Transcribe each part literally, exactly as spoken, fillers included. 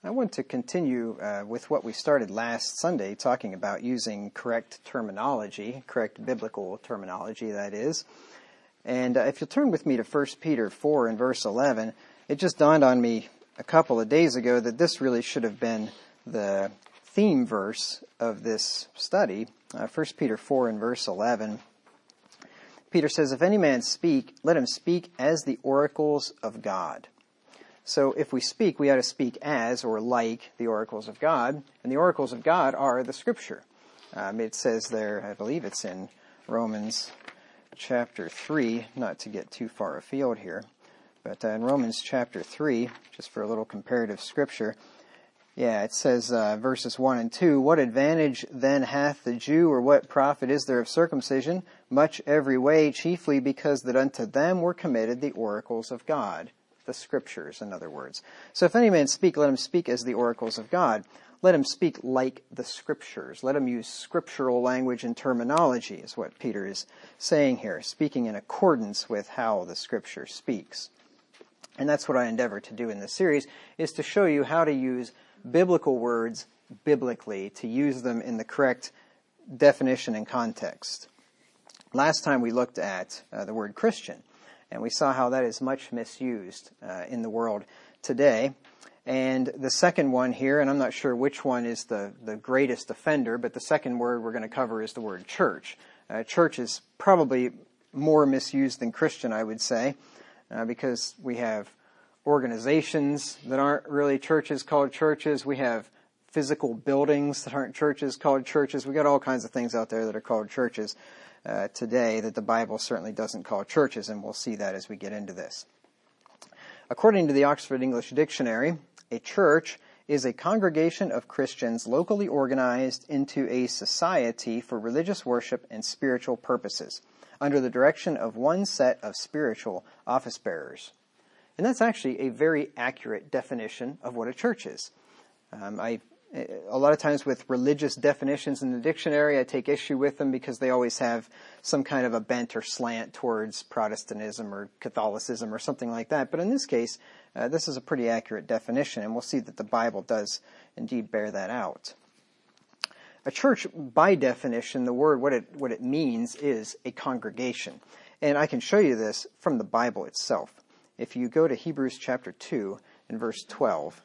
I want to continue uh, with what we started last Sunday, talking about using correct terminology, correct biblical terminology, that is. And uh, if you'll turn with me to First Peter four and verse eleven, it just dawned on me a couple of days ago that this really should have been the theme verse of this study. Uh, First Peter four and verse eleven. Peter says, "If any man speak, let him speak as the oracles of God." So if we speak, we ought to speak as or like the oracles of God. And the oracles of God are the Scripture. Um, it says there, I believe it's in Romans chapter three, not to get too far afield here, but uh, in Romans chapter three, just for a little comparative Scripture, yeah, it says uh, verses one and two, "What advantage then hath the Jew, or what profit is there of circumcision? Much every way, chiefly because that unto them were committed the oracles of God." The Scriptures, in other words. So if any man speak, let him speak as the oracles of God. Let him speak like the Scriptures. Let him use scriptural language and terminology, is what Peter is saying here, speaking in accordance with how the Scripture speaks. And that's what I endeavor to do in this series, is to show you how to use biblical words biblically, to use them in the correct definition and context. Last time we looked at uh, the word Christian. And we saw how that is much misused uh, in the world today. And the second one here, and I'm not sure which one is the, the greatest offender, but the second word we're going to cover is the word church. Uh, church is probably more misused than Christian, I would say, uh, because we have organizations that aren't really churches called churches. We have physical buildings that aren't churches called churches. We got all kinds of things out there that are called churches. Uh, today that the Bible certainly doesn't call churches, and we'll see that as we get into this. According to the Oxford English Dictionary, a church is a congregation of Christians locally organized into a society for religious worship and spiritual purposes, under the direction of one set of spiritual office bearers. And that's actually a very accurate definition of what a church is. Um, I A lot of times with religious definitions in the dictionary, I take issue with them because they always have some kind of a bent or slant towards Protestantism or Catholicism or something like that. But in this case, uh, this is a pretty accurate definition, and we'll see that the Bible does indeed bear that out. A church, by definition, the word, what it, what it means is a congregation. And I can show you this from the Bible itself. If you go to Hebrews chapter two and verse twelve,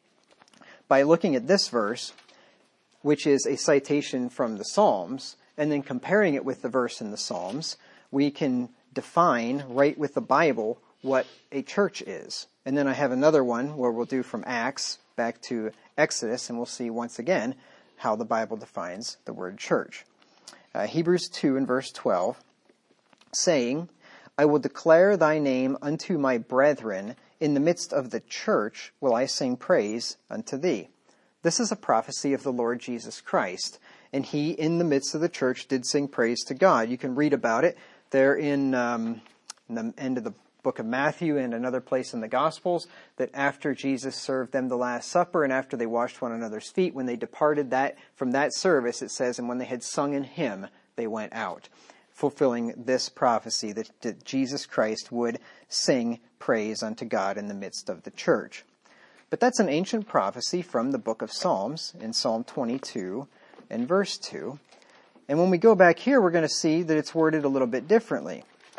by looking at this verse, which is a citation from the Psalms, and then comparing it with the verse in the Psalms, we can define right with the Bible what a church is. And then I have another one where we'll do from Acts back to Exodus, and we'll see once again how the Bible defines the word church. Uh, Hebrews two and verse twelve, saying, "I will declare thy name unto my brethren. In the midst of the church will I sing praise unto thee." This is a prophecy of the Lord Jesus Christ. And he, in the midst of the church, did sing praise to God. You can read about it there in, um, in the end of the book of Matthew and another place in the Gospels, that after Jesus served them the Last Supper and after they washed one another's feet, when they departed that from that service, it says, "And when they had sung an hymn, they went out," fulfilling this prophecy that, that Jesus Christ would sing praise unto God in the midst of the church. But that's an ancient prophecy from the book of Psalms, in Psalm twenty-two and verse two. And when we go back here, we're going to see that it's worded a little bit differently.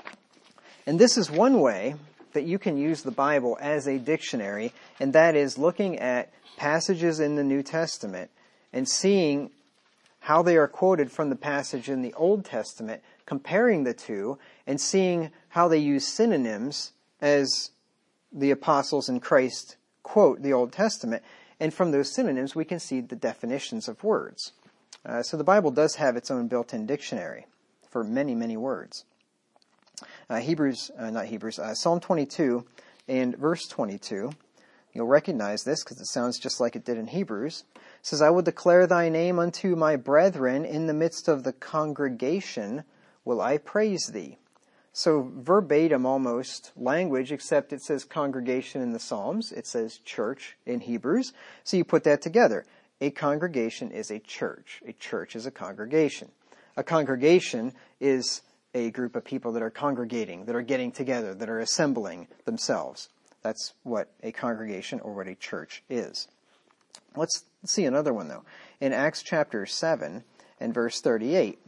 And this is one way that you can use the Bible as a dictionary, and that is looking at passages in the New Testament and seeing how they are quoted from the passage in the Old Testament, comparing the two, and seeing how they use synonyms as the apostles in Christ quote the Old Testament. And from those synonyms, we can see the definitions of words. Uh, so the Bible does have its own built-in dictionary for many, many words. Uh, Hebrews, uh, not Hebrews, uh, Psalm twenty-two and verse twenty-two. You'll recognize this because it sounds just like it did in Hebrews. It says, "I will declare thy name unto my brethren. In the midst of the congregation will I praise thee." So verbatim almost language, except it says congregation in the Psalms. It says church in Hebrews. So you put that together. A congregation is a church. A church is a congregation. A congregation is a group of people that are congregating, that are getting together, that are assembling themselves. That's what a congregation or what a church is. Let's see another one, though. In Acts chapter seven and verse thirty-eight.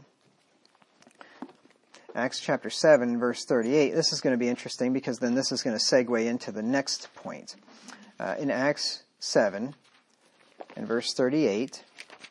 Acts chapter seven, verse thirty-eight. This is going to be interesting because then this is going to segue into the next point. Uh, in Acts seven and verse thirty-eight,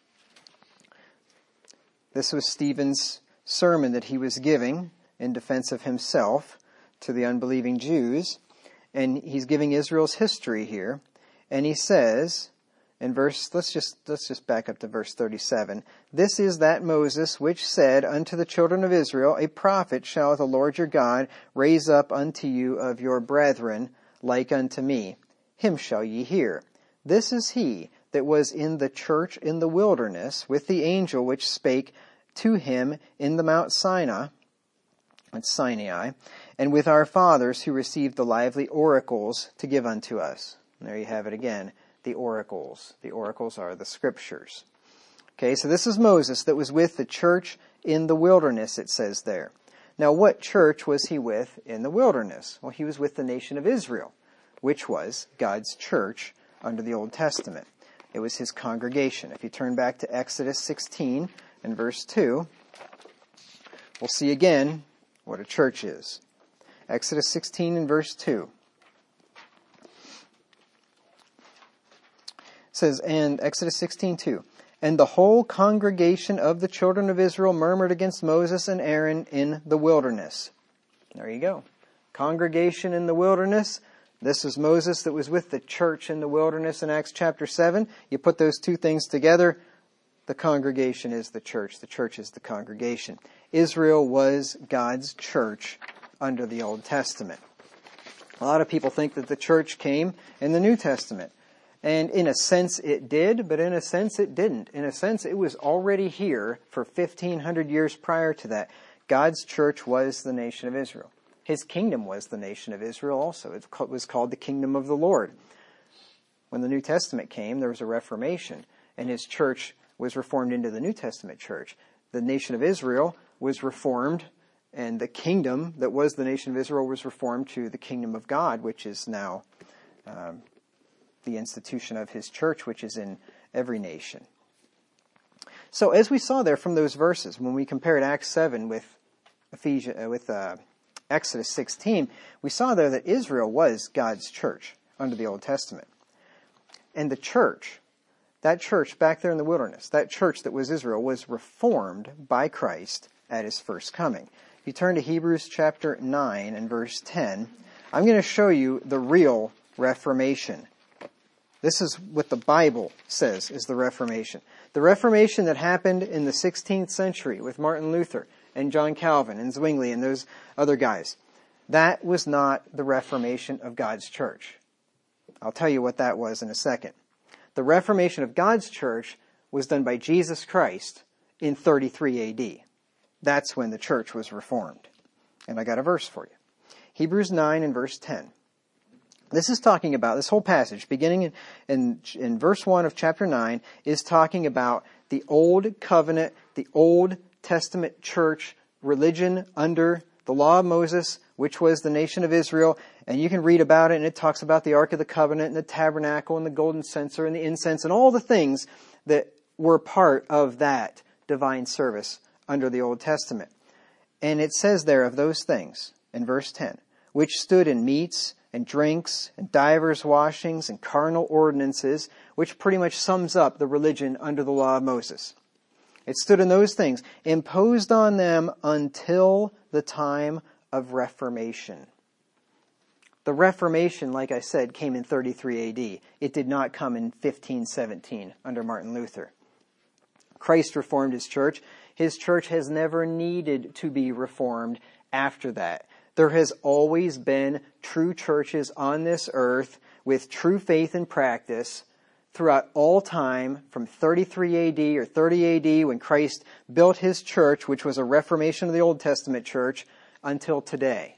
this was Stephen's sermon that he was giving in defense of himself to the unbelieving Jews. And he's giving Israel's history here. And he says, in verse, let's just, let's just back up to verse thirty-seven. This is that Moses which said unto the children of Israel, a prophet shall the Lord your God raise up unto you of your brethren, like unto me. Him shall ye hear. This is he that was in the church in the wilderness with the angel which spake to him in the Mount Sinai, it's Sinai, and with our fathers who received the lively oracles to give unto us. And there you have it again, the oracles. The oracles are the scriptures. Okay, so this is Moses that was with the church in the wilderness, it says there. Now, what church was he with in the wilderness? Well, he was with the nation of Israel, which was God's church under the Old Testament. It was his congregation. If you turn back to Exodus sixteen and verse two, we'll see again what a church is. Exodus sixteen and verse two. It says, and Exodus sixteen two, and the whole congregation of the children of Israel murmured against Moses and Aaron in the wilderness. There you go. Congregation in the wilderness. This was Moses that was with the church in the wilderness in Acts chapter seven. You put those two things together, the congregation is the church. The church is the congregation. Israel was God's church under the Old Testament. A lot of people think that the church came in the New Testament. And in a sense it did, but in a sense it didn't. In a sense it was already here for fifteen hundred years prior to that. God's church was the nation of Israel. His kingdom was the nation of Israel also. It was called the kingdom of the Lord. When the New Testament came, there was a Reformation, and his church was reformed into the New Testament church. The nation of Israel was reformed, and the kingdom that was the nation of Israel was reformed to the kingdom of God, which is now um, the institution of his church, which is in every nation. So as we saw there from those verses, when we compared Acts seven with Ephesians, uh, with uh, Exodus sixteen, we saw there that Israel was God's church under the Old Testament. And the church, that church back there in the wilderness, that church that was Israel, was reformed by Christ at his first coming. If you turn to Hebrews chapter nine and verse ten, I'm going to show you the real Reformation. This is what the Bible says is the Reformation. The Reformation that happened in the sixteenth century with Martin Luther and John Calvin and Zwingli and those other guys, that was not the Reformation of God's church. I'll tell you what that was in a second. The Reformation of God's church was done by Jesus Christ in thirty-three A D. That's when the church was reformed. And I got a verse for you. Hebrews nine and verse ten. This is talking about, this whole passage, beginning in, in, in verse one of chapter nine, is talking about the old covenant, the Old Testament church religion under the law of Moses, which was the nation of Israel. And you can read about it, and it talks about the Ark of the Covenant and the tabernacle and the golden censer and the incense and all the things that were part of that divine service under the Old Testament. And it says there of those things in verse ten, which stood in meats and drinks and divers washings and carnal ordinances, which pretty much sums up the religion under the law of Moses. It stood in those things, imposed on them until the time of Reformation. The Reformation, like I said, came in thirty-three A D. It did not come in fifteen seventeen under Martin Luther. Christ reformed his church. His church has never needed to be reformed after that. There has always been true churches on this earth with true faith and practice throughout all time, from thirty-three A D or thirty A D when Christ built his church, which was a reformation of the Old Testament church, until today.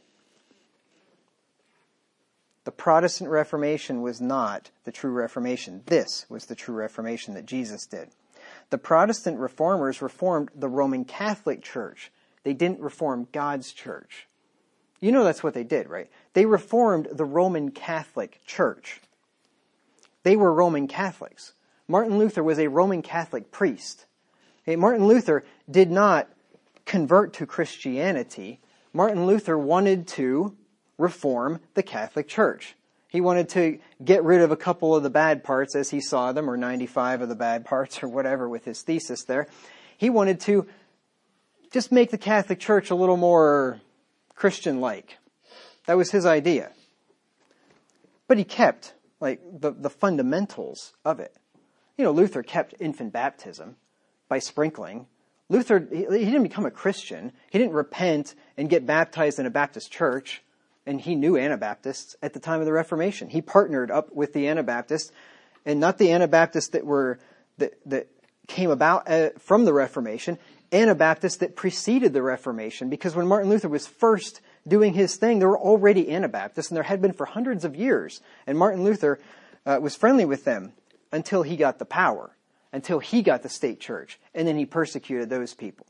The Protestant Reformation was not the true Reformation. This was the true Reformation that Jesus did. The Protestant reformers reformed the Roman Catholic Church. They didn't reform God's church. You know that's what they did, right? They reformed the Roman Catholic Church. They were Roman Catholics. Martin Luther was a Roman Catholic priest. Okay, Martin Luther did not convert to Christianity. Martin Luther wanted to reform the Catholic Church. He wanted to get rid of a couple of the bad parts as he saw them, or ninety-five of the bad parts, or whatever, with his thesis there. He wanted to just make the Catholic Church a little more Christian-like. That was his idea. But he kept, like, the, the fundamentals of it. You know, Luther kept infant baptism by sprinkling. Luther, he, he didn't become a Christian. He didn't repent and get baptized in a Baptist church. And he knew Anabaptists at the time of the Reformation. He partnered up with the Anabaptists, and not the Anabaptists that were that, that came about uh, from the Reformation, Anabaptists that preceded the Reformation. Because when Martin Luther was first doing his thing, there were already Anabaptists, and there had been for hundreds of years. And Martin Luther uh, was friendly with them until he got the power, until he got the state church, and then he persecuted those people.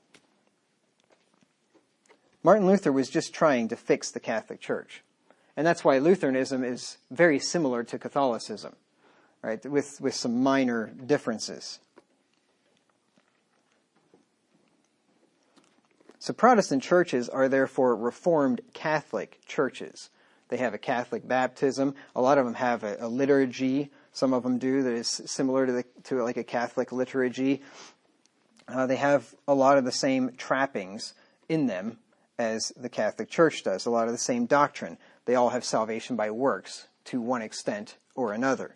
Martin Luther was just trying to fix the Catholic Church. And that's why Lutheranism is very similar to Catholicism, right, with, with some minor differences. So Protestant churches are therefore Reformed Catholic churches. They have a Catholic baptism. A lot of them have a, a liturgy. Some of them do that is similar to, the, to like a Catholic liturgy. Uh, they have a lot of the same trappings in them as the Catholic Church does, a lot of the same doctrine. They all have salvation by works to one extent or another.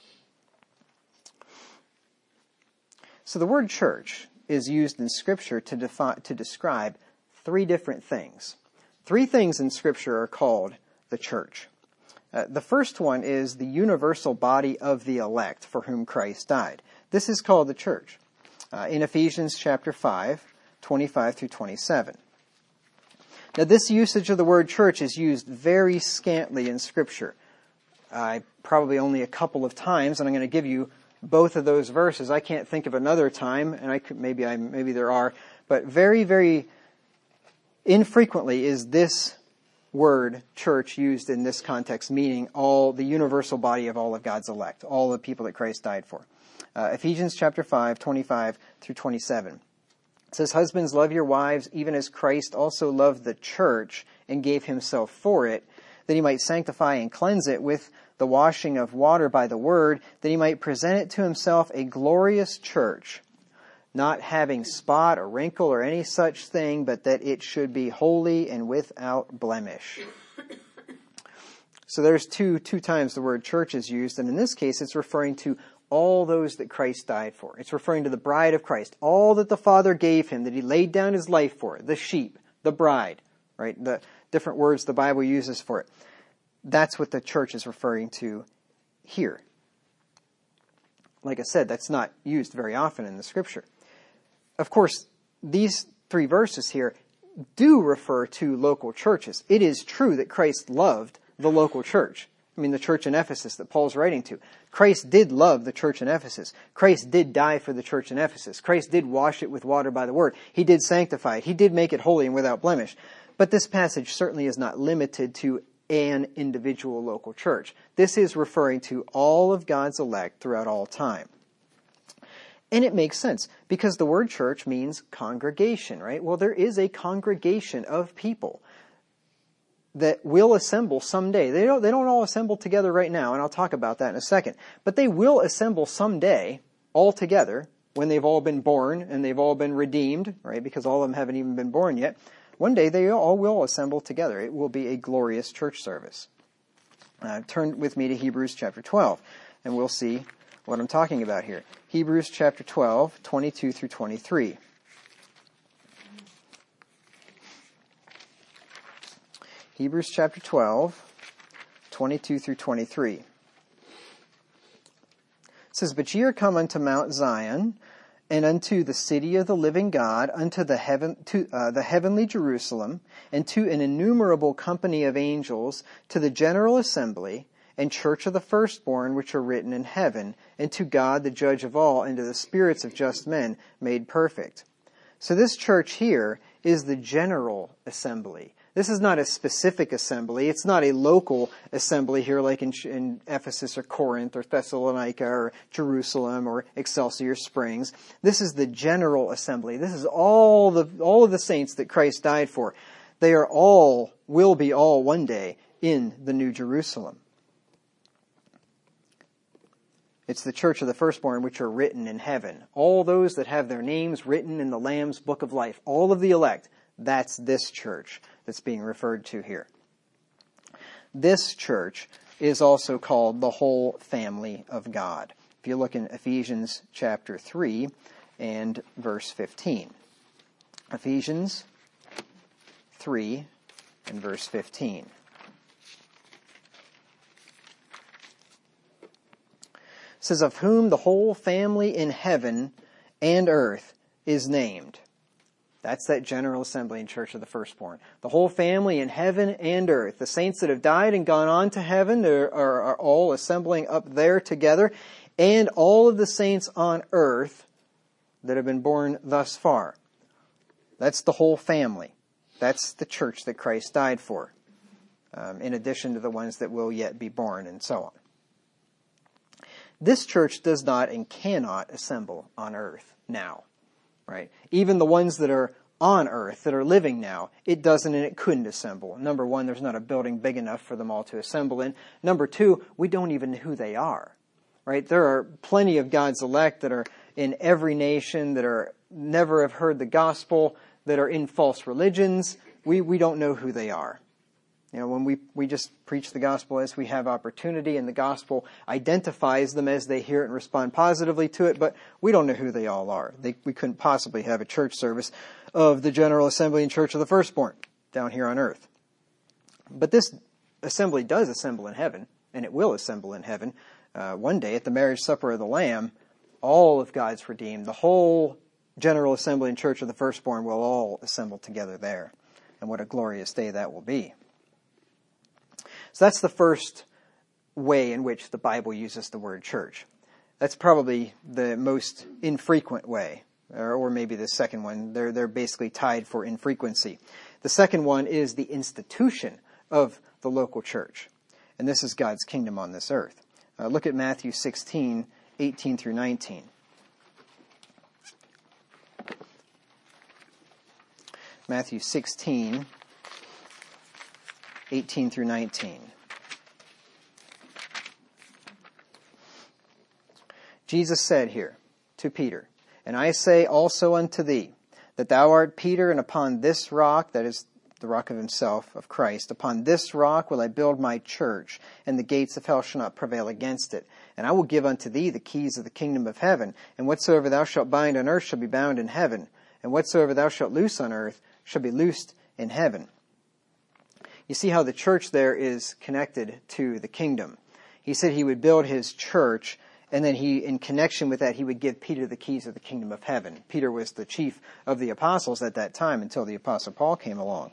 So the word church is used in Scripture to, defi- to describe three different things. Three things in Scripture are called the church. Uh, the first one is the universal body of the elect for whom Christ died. This is called the church. Uh, in Ephesians chapter five, twenty-five through twenty-seven. Now, this usage of the word church is used very scantly in Scripture. Uh, probably only a couple of times, and I'm going to give you both of those verses. I can't think of another time, and I could, maybe I maybe there are, but very, very infrequently is this word church used in this context, meaning all the universal body of all of God's elect, all the people that Christ died for. Uh, Ephesians chapter five, twenty-five through twenty-seven. It says, "Husbands, love your wives, even as Christ also loved the church and gave himself for it, that he might sanctify and cleanse it with the washing of water by the word, that he might present it to himself a glorious church, not having spot or wrinkle or any such thing, but that it should be holy and without blemish." So there's two, two times the word church is used, and in this case it's referring to all those that Christ died for. It's referring to the bride of Christ, all that the Father gave him, that he laid down his life for, the sheep, the bride, right? The different words the Bible uses for it. That's what the church is referring to here. Like I said, that's not used very often in the Scripture. Of course, these three verses here do refer to local churches. It is true that Christ loved the local church. I mean, the church in Ephesus that Paul's writing to. Christ did love the church in Ephesus. Christ did die for the church in Ephesus. Christ did wash it with water by the word. He did sanctify it. He did make it holy and without blemish. But this passage certainly is not limited to an individual local church. This is referring to all of God's elect throughout all time. And it makes sense, because the word church means congregation, right? Well, there is a congregation of people that will assemble someday. They don't, they don't all assemble together right now, and I'll talk about that in a second. But they will assemble someday all together when they've all been born and they've all been redeemed, right? Because all of them haven't even been born yet. One day they all will assemble together. It will be a glorious church service. Uh, turn with me to Hebrews chapter twelve, and we'll see what I'm talking about here. Hebrews chapter twelve, twenty-two through twenty-three. Hebrews chapter twelve, twenty-two through twenty-three. It says, "But ye are come unto Mount Zion, and unto the city of the living God, unto the heaven, to uh, the heavenly Jerusalem, and to an innumerable company of angels, to the general assembly, and church of the firstborn which are written in heaven, and to God the judge of all, and to the spirits of just men made perfect." So this church here is the general assembly. This is not a specific assembly. It's not a local assembly here like in, in Ephesus or Corinth or Thessalonica or Jerusalem or Excelsior Springs. This is the general assembly. This is all the all of the saints that Christ died for. They are all, will be all one day in the New Jerusalem. It's the church of the firstborn which are written in heaven. All those that have their names written in the Lamb's book of life. All of the elect. That's this church that's being referred to here. This church is also called the whole family of God. If you look in Ephesians chapter three and verse fifteen. Ephesians three and verse fifteen. It says, of whom the whole family in heaven and earth is named. That's that general assembly and church of the firstborn. The whole family in heaven and earth. The saints that have died and gone on to heaven are, are, are all assembling up there together. And all of the saints on earth that have been born thus far. That's the whole family. That's the church that Christ died for. Um, in addition to the ones that will yet be born and so on. This church does not and cannot assemble on earth now, right? Even the ones that are on earth, that are living now, it doesn't and it couldn't assemble. Number one, there's not a building big enough for them all to assemble in. Number two, we don't even know who they are, right? There are plenty of God's elect that are in every nation, that are never have heard the gospel, that are in false religions. We, we don't know who they are. You know, when we, we just preach the gospel as we have opportunity, and the gospel identifies them as they hear it and respond positively to it, but we don't know who they all are. They, we couldn't possibly have a church service of the General Assembly and Church of the Firstborn down here on earth. But this assembly does assemble in heaven, and it will assemble in heaven. Uh, one day at the marriage supper of the Lamb, all of God's redeemed, the whole General Assembly and Church of the Firstborn will all assemble together there. And what a glorious day that will be. So that's the first way in which the Bible uses the word church. That's probably the most infrequent way, or, or maybe the second one. They're, they're basically tied for infrequency. The second one is the institution of the local church. And this is God's kingdom on this earth. Uh, look at Matthew sixteen, eighteen through nineteen. Matthew sixteen, eighteen through nineteen. Jesus said here to Peter, and I say also unto thee, that thou art Peter, and upon this rock, that is the rock of himself, of Christ, upon this rock will I build my church, and the gates of hell shall not prevail against it. And I will give unto thee the keys of the kingdom of heaven, and whatsoever thou shalt bind on earth shall be bound in heaven, and whatsoever thou shalt loose on earth shall be loosed in heaven. You see how the church there is connected to the kingdom. He said he would build his church, and then he, in connection with that, he would give Peter the keys of the kingdom of heaven. Peter was the chief of the apostles at that time until the apostle Paul came along.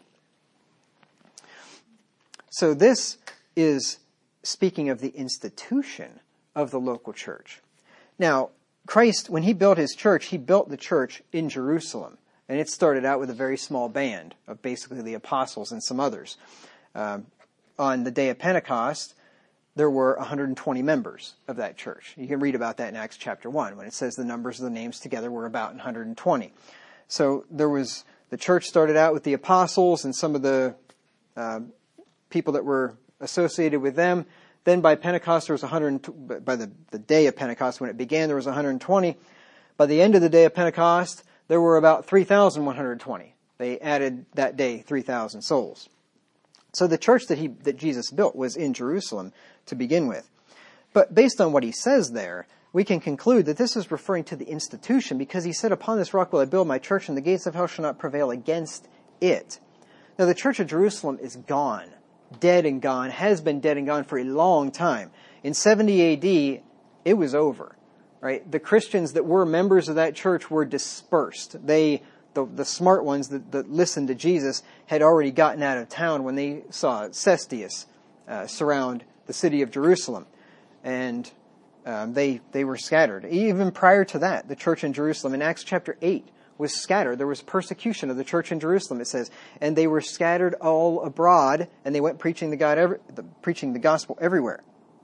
So this is speaking of the institution of the local church. Now, Christ, when he built his church, he built the church in Jerusalem. And it started out with a very small band of basically the apostles and some others. Um, on the day of Pentecost, there were one hundred twenty members of that church. You can read about that in Acts chapter one, when it says the numbers of the names together were about one hundred twenty. So there was, the church started out with the apostles and some of the uh, people that were associated with them. Then by Pentecost, there was one hundred, by the, the day of Pentecost, when it began, there was one hundred twenty. By the end of the day of Pentecost, there were about three thousand one hundred twenty. They added that day three thousand souls. So the church that he that Jesus built was in Jerusalem to begin with. But based on what he says there, we can conclude that this is referring to the institution, because he said, upon this rock will I build my church, and the gates of hell shall not prevail against it. Now the church of Jerusalem is gone, dead and gone, has been dead and gone for a long time. In seventy A D, it was over. Right? The Christians that were members of that church were dispersed. They, the, the smart ones that, that listened to Jesus, had already gotten out of town when they saw Cestius uh, surround the city of Jerusalem. And um, they, they were scattered. Even prior to that, the church in Jerusalem, in Acts chapter eight, was scattered. There was persecution of the church in Jerusalem, it says. And they were scattered all abroad, and they went preaching the, God every, the, preaching the gospel everywhere.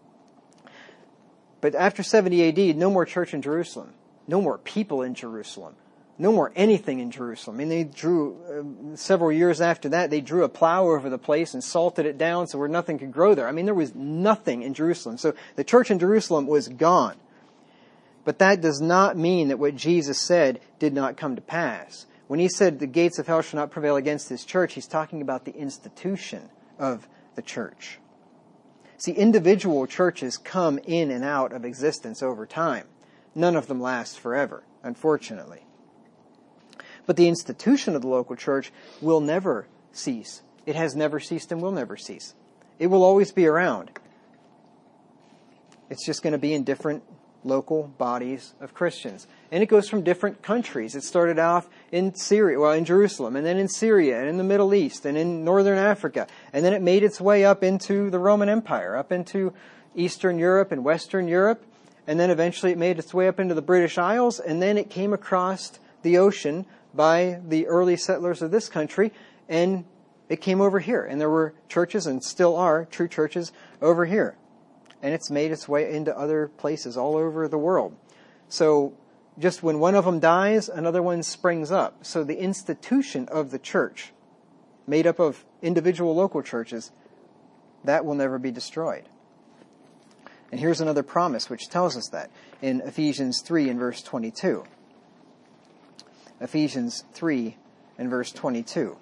But after seventy A D, no more church in Jerusalem. No more people in Jerusalem. No more anything in Jerusalem. I mean, they drew, uh, several years after that, they drew a plow over the place and salted it down so where nothing could grow there. I mean, there was nothing in Jerusalem. So the church in Jerusalem was gone. But that does not mean that what Jesus said did not come to pass. When he said the gates of hell shall not prevail against his church, he's talking about the institution of the church. See, individual churches come in and out of existence over time. None of them last forever, unfortunately. But the institution of the local church will never cease. It has never ceased and will never cease. It will always be around. It's just going to be in different local bodies of Christians. And it goes from different countries. It started off in Syria, well, in Jerusalem, and then in Syria, and in the Middle East, and in Northern Africa. And then it made its way up into the Roman Empire, up into Eastern Europe and Western Europe. And then eventually it made its way up into the British Isles, and then it came across the ocean by the early settlers of this country, and it came over here. And there were churches, and still are, true churches over here. And it's made its way into other places all over the world. So just when one of them dies, another one springs up. So the institution of the church, made up of individual local churches, that will never be destroyed. And here's another promise which tells us that in Ephesians three and verse twenty-two. Ephesians three and verse twenty-two.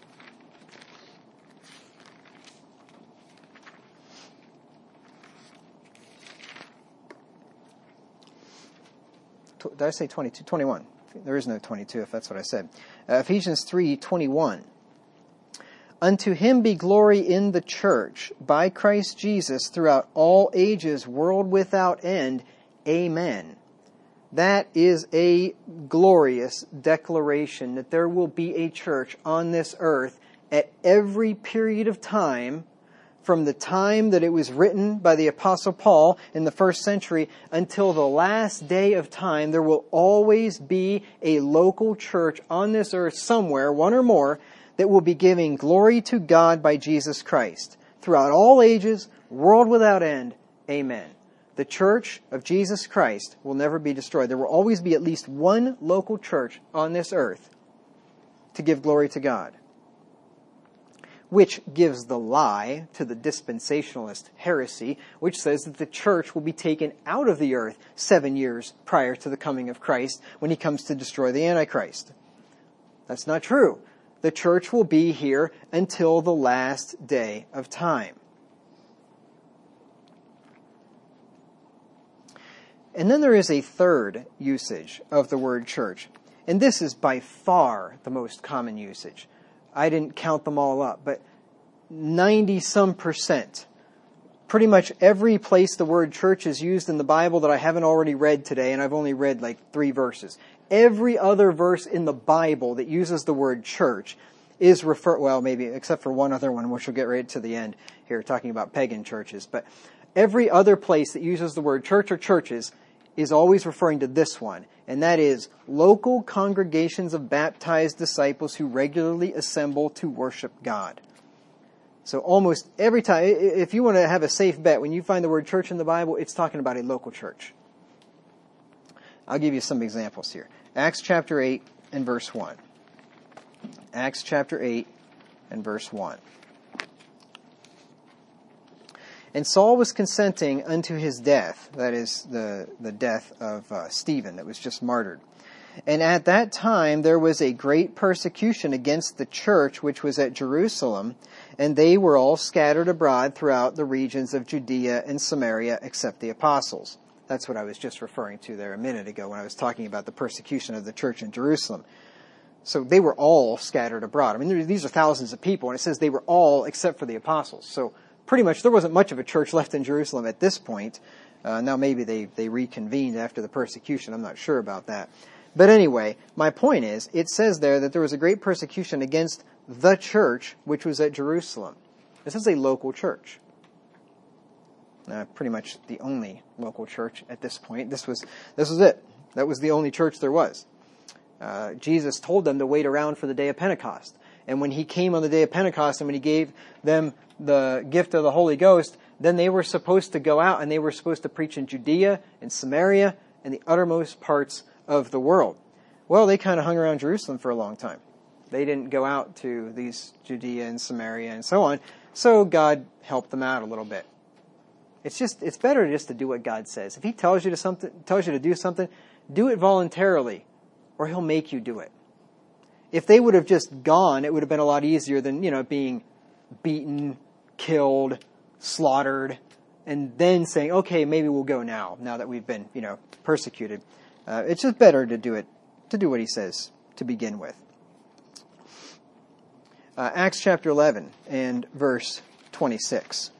Did I say twenty-two? twenty-one. There is no twenty-two if that's what I said. Uh, Ephesians three twenty-one. Unto him be glory in the church by Christ Jesus throughout all ages, world without end. Amen. That is a glorious declaration that there will be a church on this earth at every period of time, from the time that it was written by the Apostle Paul in the first century until the last day of time. There will always be a local church on this earth somewhere, one or more, that will be giving glory to God by Jesus Christ. Throughout all ages, world without end. Amen. The church of Jesus Christ will never be destroyed. There will always be at least one local church on this earth to give glory to God. Which gives the lie to the dispensationalist heresy, which says that the church will be taken out of the earth seven years prior to the coming of Christ when he comes to destroy the Antichrist. That's not true. The church will be here until the last day of time. And then there is a third usage of the word church. And this is by far the most common usage. I didn't count them all up, but ninety some percent. Pretty much every place the word church is used in the Bible that I haven't already read today, and I've only read like three verses. Every other verse in the Bible that uses the word church is refer, well, maybe except for one other one, which we'll get right to the end here, talking about pagan churches. But every other place that uses the word church or churches is always referring to this one, and that is local congregations of baptized disciples who regularly assemble to worship God. So almost every time, if you want to have a safe bet, when you find the word church in the Bible, it's talking about a local church. I'll give you some examples here. Acts chapter eight and verse one. Acts chapter eight and verse one. And Saul was consenting unto his death, that is, the, the death of uh, Stephen that was just martyred. And at that time there was a great persecution against the church which was at Jerusalem, and they were all scattered abroad throughout the regions of Judea and Samaria, except the apostles. That's what I was just referring to there a minute ago when I was talking about the persecution of the church in Jerusalem. So they were all scattered abroad. I mean, these are thousands of people, and it says they were all except for the apostles. So pretty much there wasn't much of a church left in Jerusalem at this point. Uh, now maybe they, they reconvened after the persecution. I'm not sure about that. But anyway, my point is, it says there that there was a great persecution against the church which was at Jerusalem. This is a local church. Uh, pretty much the only local church at this point. This was this was it. That was the only church there was. Uh, Jesus told them to wait around for the day of Pentecost. And when he came on the day of Pentecost and when he gave them the gift of the Holy Ghost, then they were supposed to go out and they were supposed to preach in Judea and Samaria and the uttermost parts of the world. Well, they kind of hung around Jerusalem for a long time. They didn't go out to these Judea and Samaria and so on. So God helped them out a little bit. It's just, it's better just to do what God says. If he tells you to something, tells you to do something, do it voluntarily, or he'll make you do it. If they would have just gone, it would have been a lot easier than, you know, being beaten, killed, slaughtered, and then saying, okay, maybe we'll go now, now that we've been, you know, persecuted. Uh, it's just better to do it, to do what he says to begin with. Uh, Acts chapter eleven and verse twenty-six.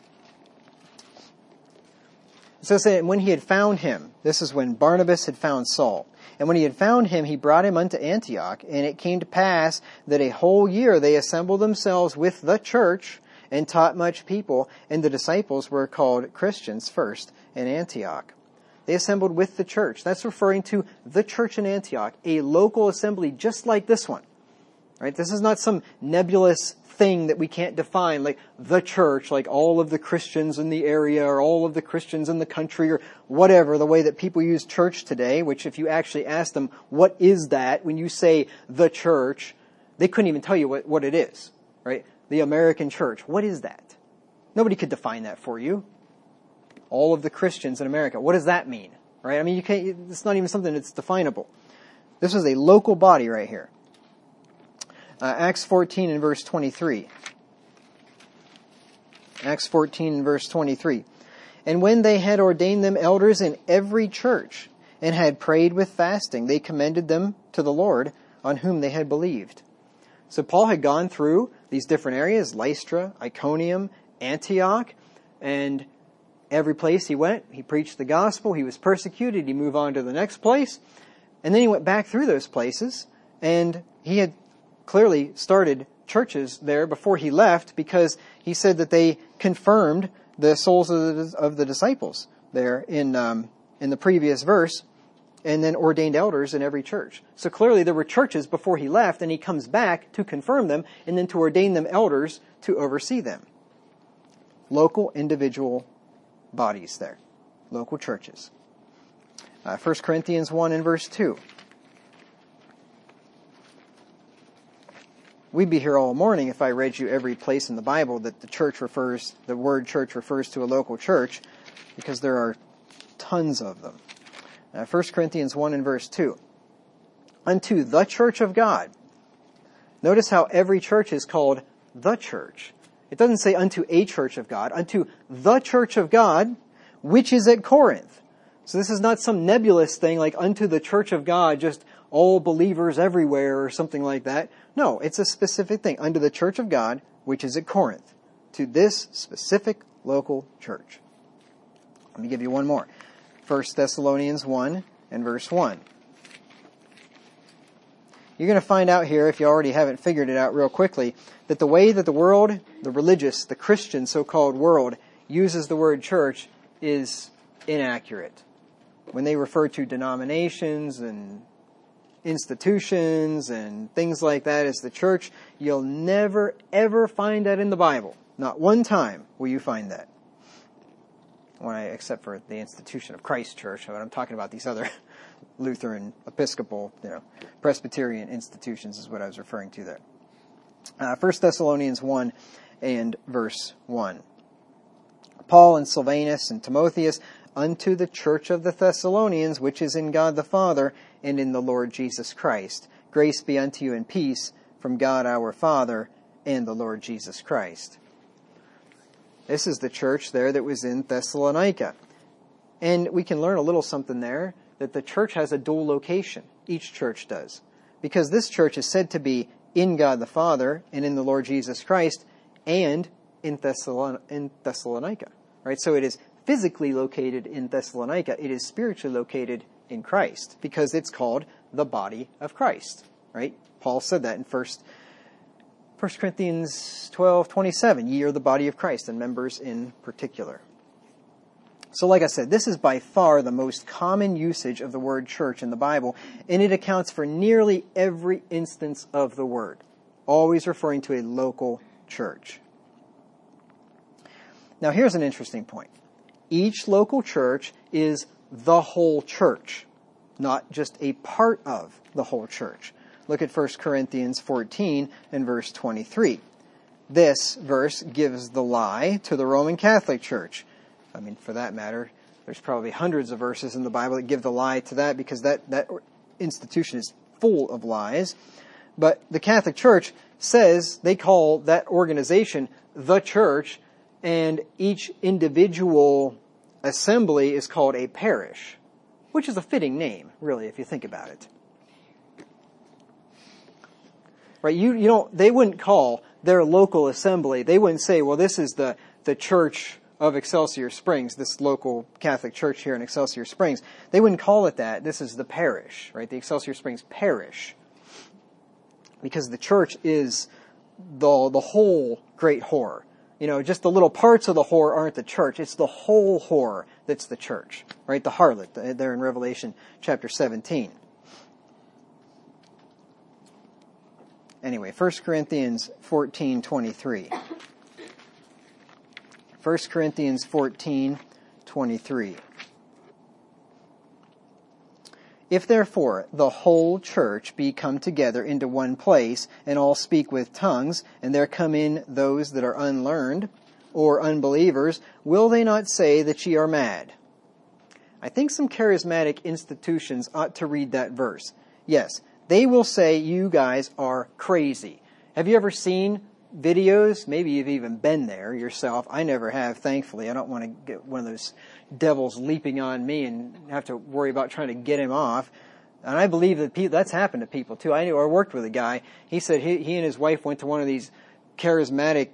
It says that when he had found him, this is when Barnabas had found Saul, and when he had found him, he brought him unto Antioch, and it came to pass that a whole year they assembled themselves with the church and taught much people, and the disciples were called Christians first in Antioch. They assembled with the church. That's referring to the church in Antioch, a local assembly just like this one. Right? This is not some nebulous thing that we can't define, like the church, like all of the Christians in the area or all of the Christians in the country or whatever, the way that people use church today, which if you actually ask them, what is that? When you say the church, they couldn't even tell you what, what it is, right? The American church. What is that? Nobody could define that for you. All of the Christians in America. What does that mean? Right? I mean, you can't, it's not even something that's definable. This is a local body right here. Uh, Acts fourteen and verse twenty-three. Acts fourteen and verse twenty-three. And when they had ordained them elders in every church, and had prayed with fasting, they commended them to the Lord, on whom they had believed. So Paul had gone through these different areas, Lystra, Iconium, Antioch, and every place he went, he preached the gospel, he was persecuted, he moved on to the next place, and then he went back through those places, and he had clearly started churches there before he left, because he said that they confirmed the souls of the, of the disciples there in um, in the previous verse, and then ordained elders in every church. So clearly there were churches before he left, and he comes back to confirm them and then to ordain them elders to oversee them. Local individual bodies there. Local churches. Uh, First Corinthians one and verse two. We'd be here all morning if I read you every place in the Bible that the church refers, the word church refers to a local church, because there are tons of them. Uh, First Corinthians one and verse two. Unto the church of God. Notice how every church is called the church. It doesn't say unto a church of God. Unto the church of God, which is at Corinth. So this is not some nebulous thing like unto the church of God, just all believers everywhere or something like that. No, it's a specific thing. Unto the church of God, which is at Corinth. To this specific local church. Let me give you one more. First Thessalonians one and verse one. You're going to find out here, if you already haven't figured it out real quickly, that the way that the world, the religious, the Christian so-called world, uses the word church is inaccurate. When they refer to denominations and institutions and things like that as the church, you'll never, ever find that in the Bible. Not one time will you find that. When I, except for the institution of Christ Church, but I'm talking about these other Lutheran, Episcopal, you know, Presbyterian institutions is what I was referring to there. Uh, First Thessalonians one and verse one. Paul and Silvanus and Timotheus, unto the church of the Thessalonians, which is in God the Father and in the Lord Jesus Christ. Grace be unto you and peace from God our Father and the Lord Jesus Christ. This is the church there that was in Thessalonica. And we can learn a little something there, that the church has a dual location. Each church does. Because this church is said to be in God the Father and in the Lord Jesus Christ and in, Thessalon- in Thessalonica. Right? So it is physically located in Thessalonica. It is spiritually located in Christ because it's called the body of Christ. Right? Paul said that in First First Corinthians twelve twenty-seven. Ye are the body of Christ and members in particular. So like I said, this is by far the most common usage of the word church in the Bible, and it accounts for nearly every instance of the word, always referring to a local church. Now here's an interesting point. Each local church is the whole church, not just a part of the whole church. Look at First Corinthians fourteen and verse twenty-three. This verse gives the lie to the Roman Catholic Church. I mean, for that matter, there's probably hundreds of verses in the Bible that give the lie to that, because that, that institution is full of lies. But the Catholic Church says they call that organization the church, and each individual assembly is called a parish, which is a fitting name, really, if you think about it. Right? You, you don't, they wouldn't call their local assembly, they wouldn't say, well, this is the, the church of Excelsior Springs, this local Catholic church here in Excelsior Springs. They wouldn't call it that. This is the parish, right? The Excelsior Springs parish. Because the church is the, the whole great whore. You know, just the little parts of the whore aren't the church. It's the whole whore that's the church, right? The harlot, there in Revelation chapter seventeen. Anyway, First Corinthians fourteen twenty-three. First Corinthians fourteen twenty-three. If therefore the whole church be come together into one place, and all speak with tongues, and there come in those that are unlearned, or unbelievers, will they not say that ye are mad? I think some charismatic institutions ought to read that verse. Yes, they will say you guys are crazy. Have you ever seen videos? Maybe you've even been there yourself. I never have, thankfully. I don't want to get one of those devils leaping on me and have to worry about trying to get him off. And I believe that people, that's happened to people too. I knew, I worked with a guy. He said he, he and his wife went to one of these charismatic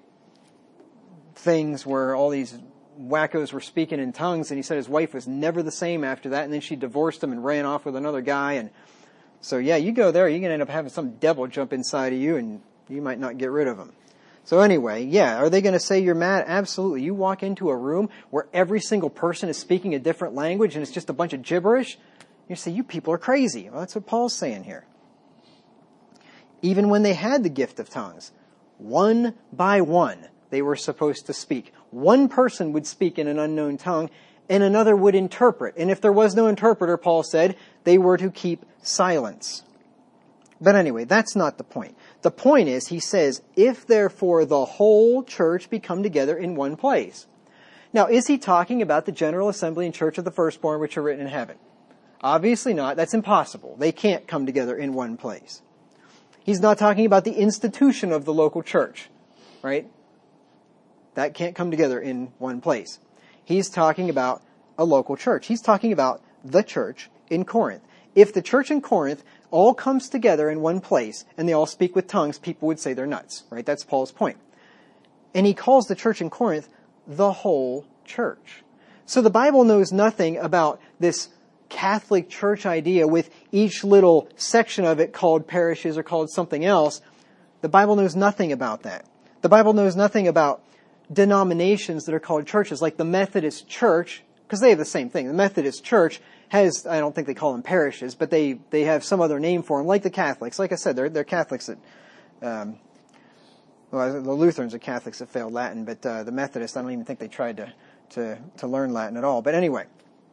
things where all these wackos were speaking in tongues, and he said his wife was never the same after that, and then she divorced him and ran off with another guy. And so yeah, you go there, you can end up having some devil jump inside of you, and you might not get rid of him. So anyway, yeah, are they going to say you're mad? Absolutely. You walk into a room where every single person is speaking a different language and it's just a bunch of gibberish, you say, you people are crazy. Well, that's what Paul's saying here. Even when they had the gift of tongues, one by one, they were supposed to speak. One person would speak in an unknown tongue and another would interpret. And if there was no interpreter, Paul said, they were to keep silence. But anyway, that's not the point. The point is, he says, if therefore the whole church be come together in one place. Now, is he talking about the general assembly and church of the firstborn which are written in heaven? Obviously not. That's impossible. They can't come together in one place. He's not talking about the institution of the local church, right? That can't come together in one place. He's talking about a local church. He's talking about the church in Corinth. If the church in Corinth all comes together in one place and they all speak with tongues, people would say they're nuts, right? That's Paul's point. And he calls the church in Corinth the whole church. So the Bible knows nothing about this Catholic church idea with each little section of it called parishes or called something else. The Bible knows nothing about that. The Bible knows nothing about denominations that are called churches, like the Methodist Church, because they have the same thing. The Methodist Church has, I don't think they call them parishes, but they, they have some other name for them, like the Catholics. Like I said, they're, they're Catholics that, um, well, the Lutherans are Catholics that failed Latin, but uh, the Methodists, I don't even think they tried to, to, to learn Latin at all. But anyway,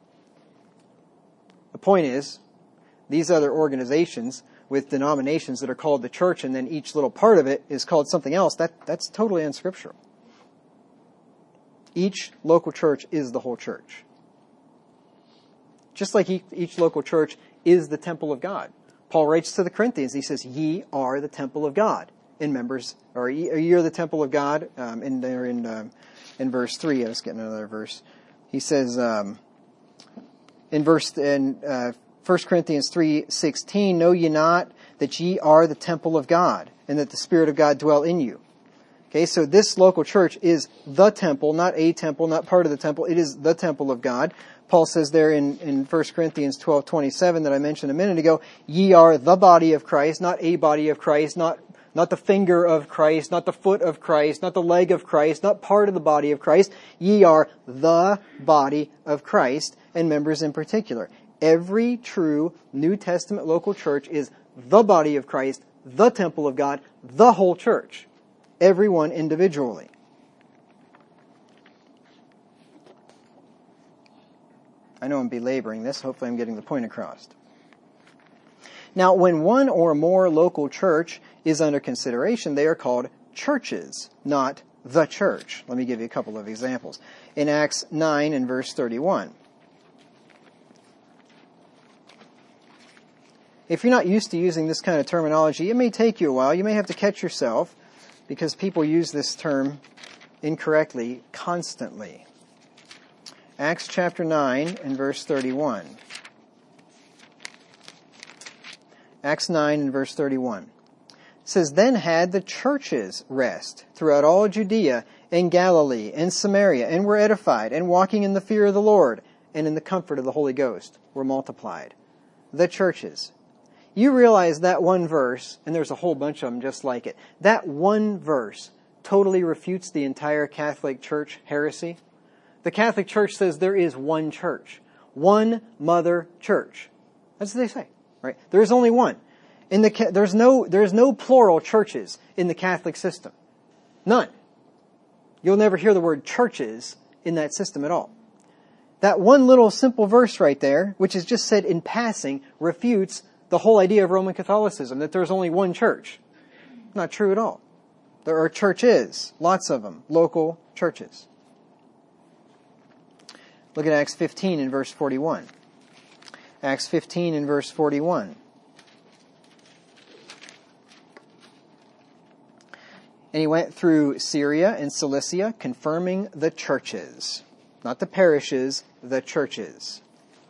the point is, these other organizations with denominations that are called the church, and then each little part of it is called something else, that, that's totally unscriptural. Each local church is the whole church. Just like each, each local church is the temple of God. Paul writes to the Corinthians, he says, ye are the temple of God. In members, or ye, or ye are the temple of God. Um, in there in, uh, in verse three, I was getting another verse. He says, um, in verse, in, uh, First Corinthians three sixteen, know ye not that ye are the temple of God, and that the Spirit of God dwell in you. Okay, so this local church is the temple, not a temple, not part of the temple. It is the temple of God. Paul says there in, in First Corinthians twelve twenty-seven that I mentioned a minute ago, ye are the body of Christ, not a body of Christ, not not the finger of Christ, not the foot of Christ, not the leg of Christ, not part of the body of Christ. Ye are the body of Christ, and members in particular. Every true New Testament local church is the body of Christ, the temple of God, the whole church. Everyone individually. I know I'm belaboring this. Hopefully I'm getting the point across. Now, when one or more local church is under consideration, they are called churches, not the church. Let me give you a couple of examples. In Acts nine and verse thirty-one. If you're not used to using this kind of terminology, it may take you a while. You may have to catch yourself because people use this term incorrectly constantly. Acts chapter nine and verse thirty-one. Acts nine and verse thirty-one. It says, Then had the churches rest throughout all Judea and Galilee and Samaria, and were edified, and walking in the fear of the Lord, and in the comfort of the Holy Ghost, were multiplied. The churches. You realize that one verse, and there's a whole bunch of them just like it, that one verse totally refutes the entire Catholic Church heresy. The Catholic Church says there is one church, one mother church. That's what they say, right? There is only one. In the there's no there's no plural churches in the Catholic system, none. You'll never hear the word churches in that system at all. That one little simple verse right there, which is just said in passing, refutes the whole idea of Roman Catholicism, that there's only one church. Not true at all. There are churches, lots of them, local churches. Look at Acts fifteen in verse forty-one. Acts fifteen in verse forty-one. And he went through Syria and Cilicia, confirming the churches. Not the parishes, the churches.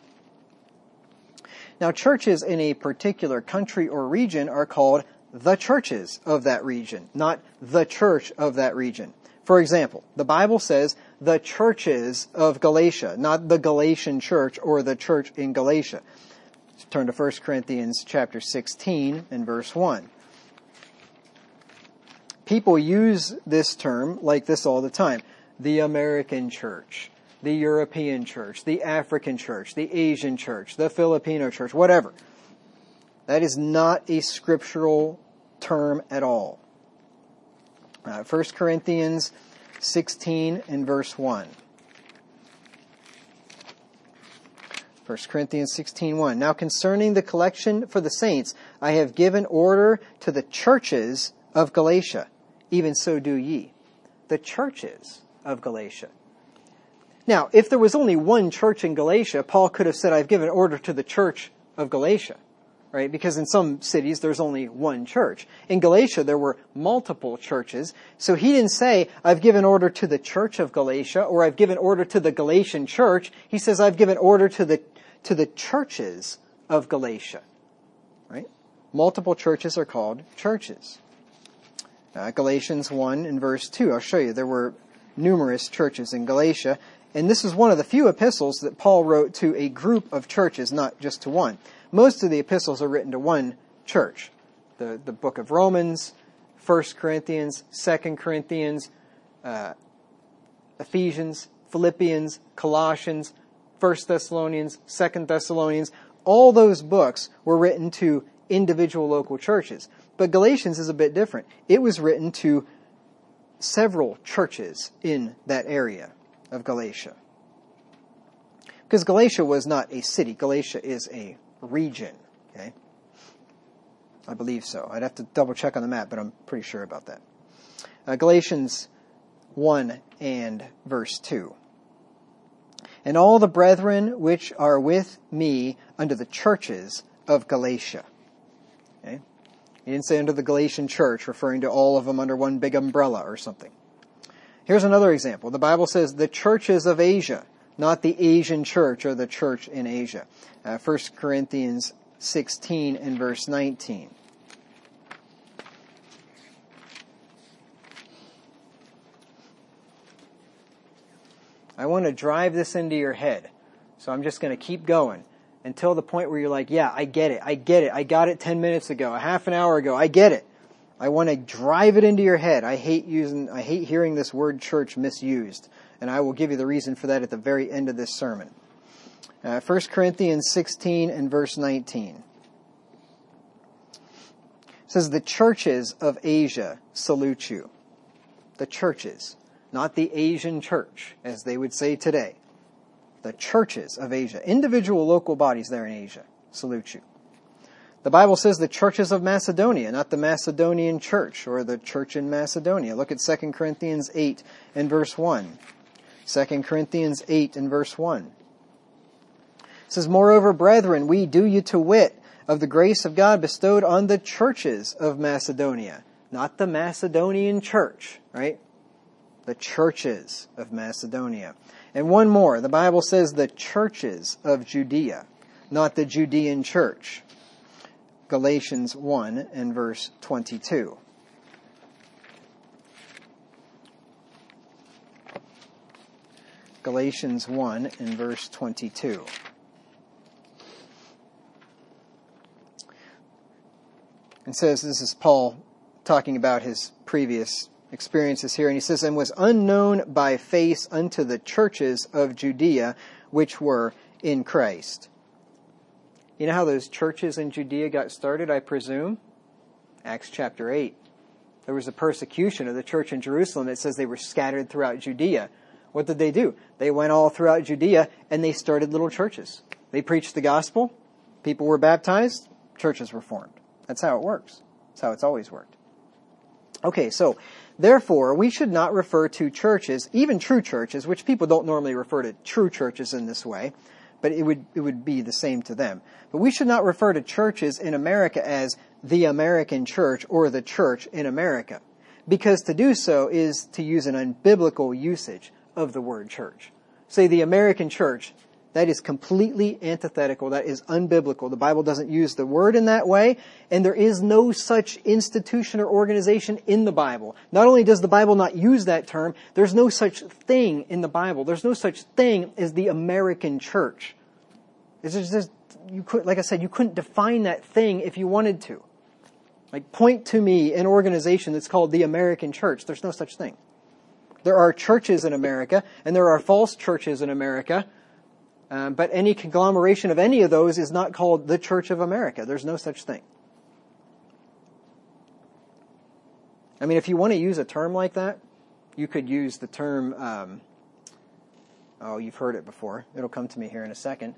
Now, churches in a particular country or region are called the churches of that region, not the church of that region. For example, the Bible says the churches of Galatia, not the Galatian church or the church in Galatia. Let's turn to First Corinthians chapter sixteen and verse one. People use this term like this all the time. The American church, the European church, the African church, the Asian church, the Filipino church, whatever. That is not a scriptural term at all. Uh, First Corinthians sixteen and verse one. First Corinthians sixteen one. Now concerning the collection for the saints, I have given order to the churches of Galatia. Even so do ye. The churches of Galatia. Now, if there was only one church in Galatia, Paul could have said, I've given order to the church of Galatia. Right? Because in some cities, there's only one church. In Galatia, there were multiple churches. So he didn't say, I've given order to the church of Galatia, or I've given order to the Galatian church. He says, I've given order to the, to the churches of Galatia. Right? Multiple churches are called churches. Uh, Galatians one and verse two. I'll show you. There were numerous churches in Galatia. And this is one of the few epistles that Paul wrote to a group of churches, not just to one. Most of the epistles are written to one church. The, the book of Romans, First Corinthians, Second Corinthians, uh, Ephesians, Philippians, Colossians, First Thessalonians, Second Thessalonians. All those books were written to individual local churches. But Galatians is a bit different. It was written to several churches in that area of Galatia. Because Galatia was not a city. Galatia is a region. Okay? I believe so. I'd have to double check on the map, but I'm pretty sure about that. Uh, Galatians one and verse two. And all the brethren which are with me unto the churches of Galatia. Okay? He didn't say under the Galatian church, referring to all of them under one big umbrella or something. Here's another example. The Bible says the churches of Asia, not the Asian church or the church in Asia. Uh, First Corinthians sixteen and verse nineteen. I want to drive this into your head, so I'm just going to keep going until the point where you're like, yeah, I get it, I get it, I got it ten minutes ago, a half an hour ago, I get it. I want to drive it into your head. I hate using, I hate hearing this word church misused. And I will give you the reason for that at the very end of this sermon. Uh, First Corinthians sixteen and verse nineteen. It says, the churches of Asia salute you. The churches, not the Asian church, as they would say today. The churches of Asia, individual local bodies there in Asia, salute you. The Bible says the churches of Macedonia, not the Macedonian church or the church in Macedonia. Look at Second Corinthians eight and verse one. Second Corinthians eight and verse one. It says, moreover, brethren, we do you to wit of the grace of God bestowed on the churches of Macedonia. Not the Macedonian church, right? The churches of Macedonia. And one more, the Bible says the churches of Judea, not the Judean church. Galatians one and verse twenty-two. Galatians one and verse twenty-two. It says, this is Paul talking about his previous experiences here, and he says, and was unknown by face unto the churches of Judea, which were in Christ. You know how those churches in Judea got started, I presume? Acts chapter eight. There was a persecution of the church in Jerusalem. It says they were scattered throughout Judea. What did they do? They went all throughout Judea and they started little churches. They preached the gospel. People were baptized. Churches were formed. That's how it works. That's how it's always worked. Okay, so therefore, we should not refer to churches, even true churches, which people don't normally refer to true churches in this way, but it would it would be the same to them. But we should not refer to churches in America as the American church or the church in America, because to do so is to use an unbiblical usage of the word church. Say the American church, that is completely antithetical. That is unbiblical. The Bible doesn't use the word in that way, and there is no such institution or organization in the Bible. Not only does the Bible not use that term, there's no such thing in the Bible. There's no such thing as the American church. It's just, you could, like I said, you couldn't define that thing if you wanted to. Like, point to me an organization that's called the American church. There's no such thing. There are churches in America, and there are false churches in America. Um, but any conglomeration of any of those is not called the Church of America. There's no such thing. I mean, if you want to use a term like that, you could use the term, um, oh, you've heard it before. It'll come to me here in a second.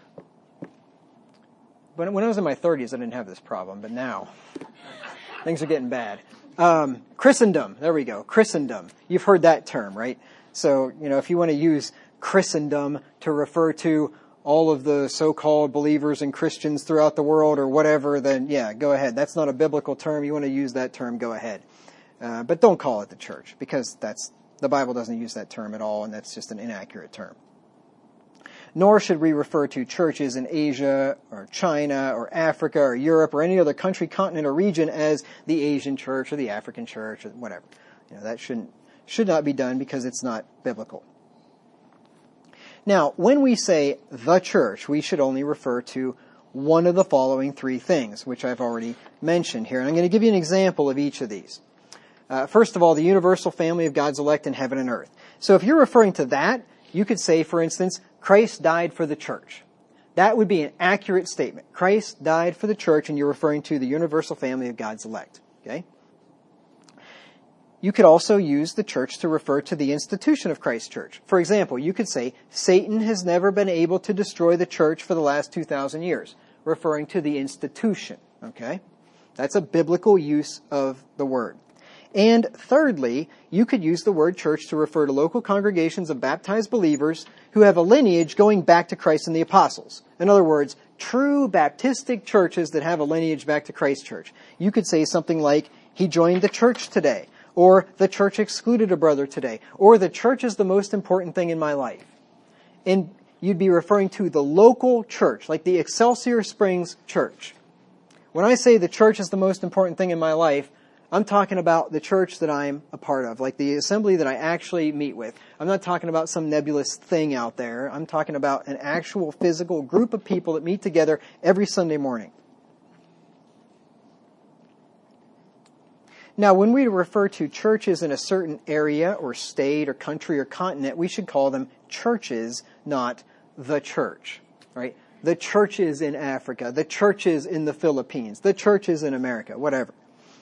When, when I was in my thirties, I didn't have this problem, but now things are getting bad. Um, Christendom, there we go, Christendom. You've heard that term, right? So, you know, if you want to use Christendom to refer to all of the so-called believers and Christians throughout the world or whatever, then yeah, go ahead. That's not a biblical term. You want to use that term, go ahead. Uh, but don't call it the church, because that's the Bible doesn't use that term at all, and that's just an inaccurate term. Nor should we refer to churches in Asia or China or Africa or Europe or any other country, continent, or region as the Asian church or the African church or whatever. You know, that shouldn't should not be done because it's not biblical. Now, when we say the church, we should only refer to one of the following three things, which I've already mentioned here. And I'm going to give you an example of each of these. Uh, first of all, the universal family of God's elect in heaven and earth. So if you're referring to that, you could say, for instance, Christ died for the church. That would be an accurate statement. Christ died for the church, and you're referring to the universal family of God's elect. Okay? You could also use the church to refer to the institution of Christ's church. For example, you could say, Satan has never been able to destroy the church for the last two thousand years, referring to the institution. Okay? That's a biblical use of the word. And thirdly, you could use the word church to refer to local congregations of baptized believers who have a lineage going back to Christ and the apostles. In other words, true Baptistic churches that have a lineage back to Christ's church. You could say something like, he joined the church today, or the church excluded a brother today, or the church is the most important thing in my life. And you'd be referring to the local church, like the Excelsior Springs Church. When I say the church is the most important thing in my life, I'm talking about the church that I'm a part of, like the assembly that I actually meet with. I'm not talking about some nebulous thing out there. I'm talking about an actual physical group of people that meet together every Sunday morning. Now, when we refer to churches in a certain area or state or country or continent, we should call them churches, not the church, right? The churches in Africa, the churches in the Philippines, the churches in America, whatever.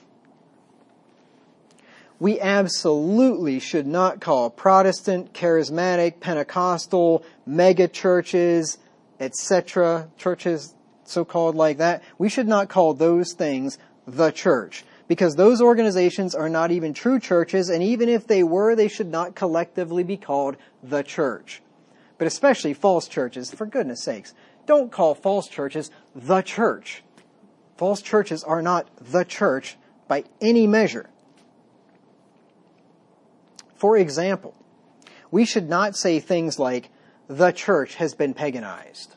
We absolutely should not call Protestant, charismatic, Pentecostal, mega churches, et cetera, churches so-called like that. We should not call those things the church, because those organizations are not even true churches, and even if they were, they should not collectively be called the church. But especially false churches, for goodness sakes, don't call false churches the church. False churches are not the church by any measure. For example, we should not say things like, the church has been paganized.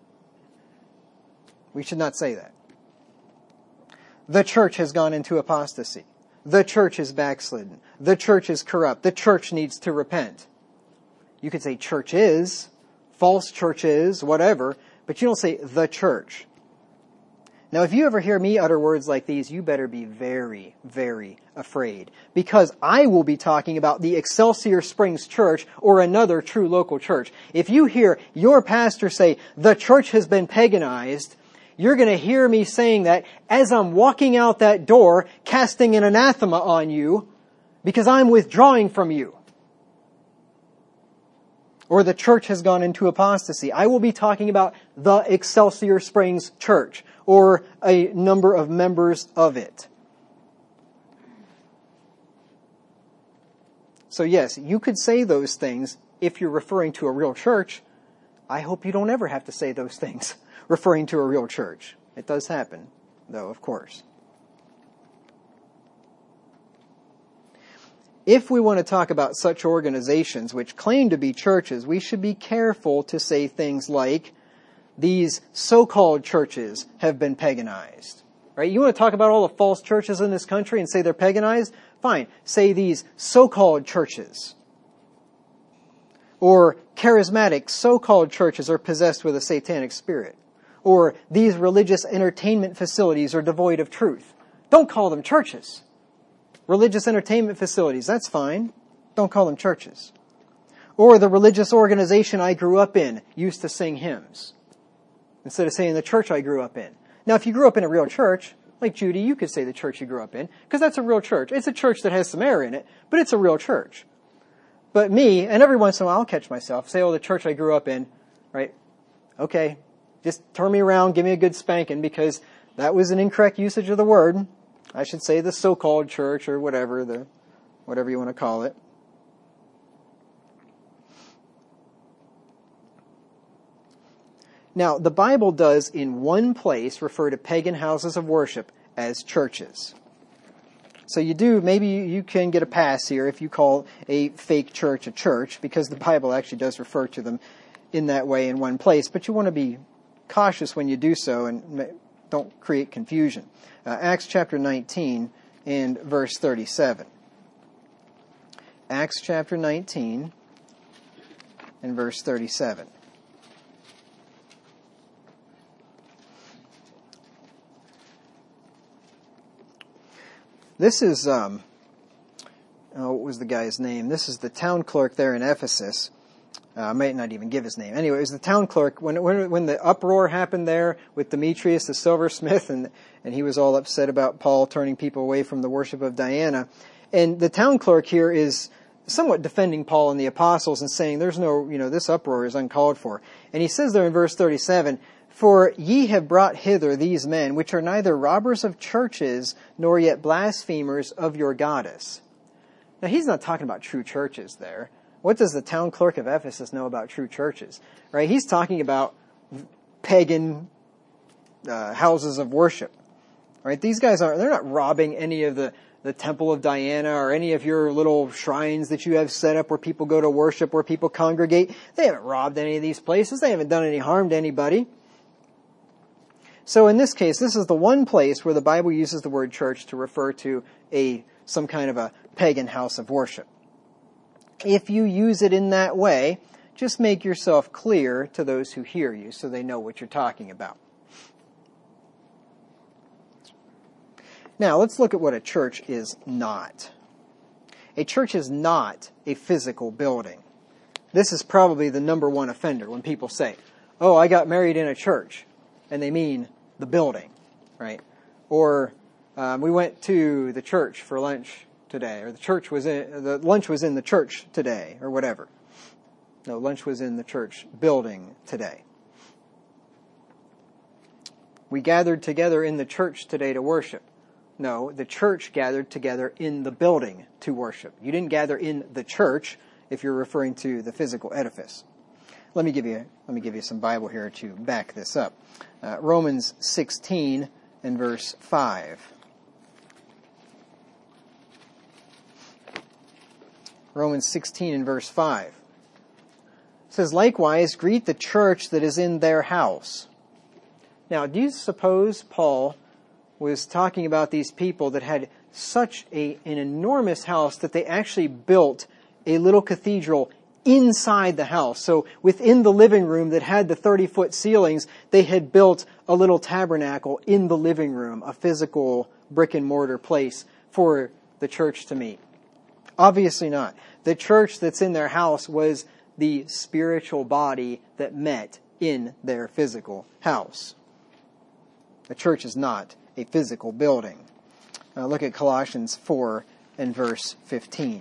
We should not say that. The church has gone into apostasy. The church is backslidden. The church is corrupt. The church needs to repent. You could say church is, false church is, whatever, but you don't say the church. Now, if you ever hear me utter words like these, you better be very, very afraid, because I will be talking about the Excelsior Springs Church or another true local church. If you hear your pastor say, the church has been paganized, you're going to hear me saying that as I'm walking out that door, casting an anathema on you, because I'm withdrawing from you. Or the church has gone into apostasy. I will be talking about the Excelsior Springs Church, or a number of members of it. So yes, you could say those things if you're referring to a real church. I hope you don't ever have to say those things referring to a real church. It does happen, though, of course. If we want to talk about such organizations which claim to be churches, we should be careful to say things like, these so-called churches have been paganized. Right? You want to talk about all the false churches in this country and say they're paganized? Fine. Say these so-called churches. Or charismatic so-called churches are possessed with a satanic spirit. Or these religious entertainment facilities are devoid of truth. Don't call them churches. Religious entertainment facilities, that's fine. Don't call them churches. Or the religious organization I grew up in used to sing hymns, instead of saying the church I grew up in. Now, if you grew up in a real church, like Judy, you could say the church you grew up in, because that's a real church. It's a church that has some error in it, but it's a real church. But me, and every once in a while I'll catch myself, say, oh, the church I grew up in, right? Okay, just turn me around, give me a good spanking, because that was an incorrect usage of the word. I should say the so-called church, or whatever, the whatever you want to call it. Now, the Bible does in one place refer to pagan houses of worship as churches. So you do, maybe you can get a pass here if you call a fake church a church, because the Bible actually does refer to them in that way in one place. But you want to be cautious when you do so and don't create confusion. Uh, Acts chapter nineteen and verse thirty-seven. Acts chapter nineteen and verse thirty-seven. This is, um, oh, what was the guy's name? This is the town clerk there in Ephesus. Uh, I might not even give his name. Anyway, it was the town clerk. When, when, when the uproar happened there with Demetrius the silversmith, and, and he was all upset about Paul turning people away from the worship of Diana. And the town clerk here is somewhat defending Paul and the apostles and saying, there's no, you know, this uproar is uncalled for. And he says there in verse thirty-seven, for ye have brought hither these men, which are neither robbers of churches, nor yet blasphemers of your goddess. Now, he's not talking about true churches there. What does the town clerk of Ephesus know about true churches? Right? He's talking about pagan uh, houses of worship. Right? These guys aren't, they're not robbing any of the, the temple of Diana or any of your little shrines that you have set up where people go to worship, where people congregate. They haven't robbed any of these places. They haven't done any harm to anybody. So in this case, this is the one place where the Bible uses the word church to refer to a some kind of a pagan house of worship. If you use it in that way, just make yourself clear to those who hear you so they know what you're talking about. Now, let's look at what a church is not. A church is not a physical building. This is probably the number one offender when people say, oh, I got married in a church, and they mean the building, right? Or um, we went to the church for lunch today, or the church was in, the lunch was in the church today, or whatever. No, lunch was in the church building today. We gathered together in the church today to worship. No, the church gathered together in the building to worship. You didn't gather in the church if you're referring to the physical edifice. Let me give you let me give you some Bible here to back this up. Uh, Romans sixteen and verse five. Romans sixteen and verse five. It says, likewise, greet the church that is in their house. Now, do you suppose Paul was talking about these people that had such a, an enormous house that they actually built a little cathedral inside the house? So within the living room that had the thirty-foot ceilings, they had built a little tabernacle in the living room, a physical brick and mortar place for the church to meet. Obviously not. The church that's in their house was the spiritual body that met in their physical house. A church is not a physical building. Uh, look at Colossians four and verse fifteen.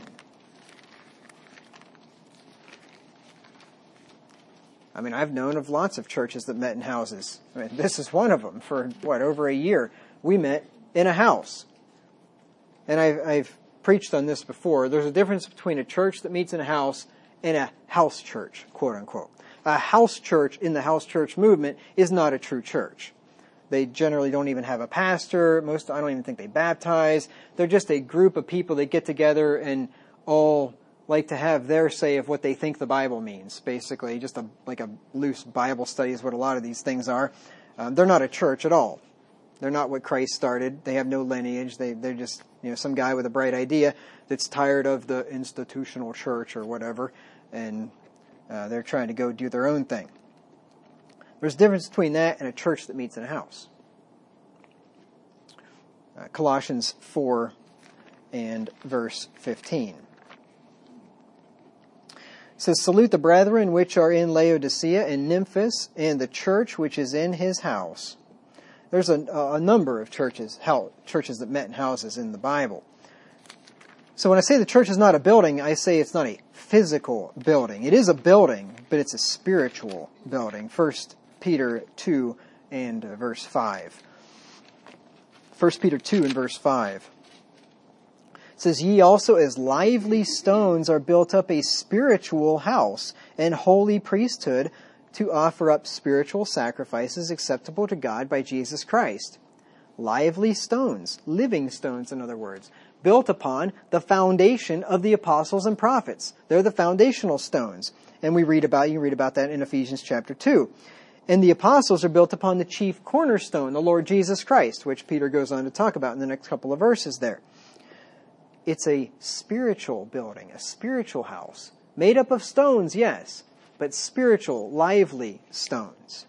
I mean, I've known of lots of churches that met in houses. I mean, this is one of them. For, what, over a year, we met in a house. And I've, I've preached on this before. There's a difference between a church that meets in a house and a house church, quote unquote. A house church in the house church movement is not a true church. They generally don't even have a pastor. Most, I don't even think they baptize. They're just a group of people that get together and all like to have their say of what they think the Bible means, basically. Just a, like a loose Bible study is what a lot of these things are. Um, they're not a church at all. They're not what Christ started. They have no lineage. They, they're just, you know, some guy with a bright idea that's tired of the institutional church or whatever, and uh, they're trying to go do their own thing. There's a difference between that and a church that meets in a house. Uh, Colossians four and verse fifteen. It says, salute the brethren which are in Laodicea and Nymphas and the church which is in his house. There's a, a number of churches, hell, churches that met in houses in the Bible. So when I say the church is not a building, I say it's not a physical building. It is a building, but it's a spiritual building. First Peter two and uh, verse five. First Peter two and verse five. It says, ye also as lively stones are built up a spiritual house and holy priesthood to offer up spiritual sacrifices acceptable to God by Jesus Christ. Lively stones, living stones in other words, built upon the foundation of the apostles and prophets. They're the foundational stones. And we read about, you can read about that in Ephesians chapter two. And the apostles are built upon the chief cornerstone, the Lord Jesus Christ, which Peter goes on to talk about in the next couple of verses there. It's a spiritual building, a spiritual house, made up of stones, yes, but spiritual, lively stones.